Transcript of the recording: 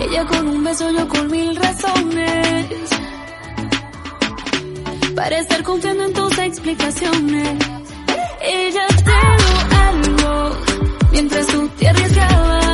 Ella con un beso, yo con mil razones para estar confiando en tus explicaciones. Ella te dio algo mientras tú te arriesgabas.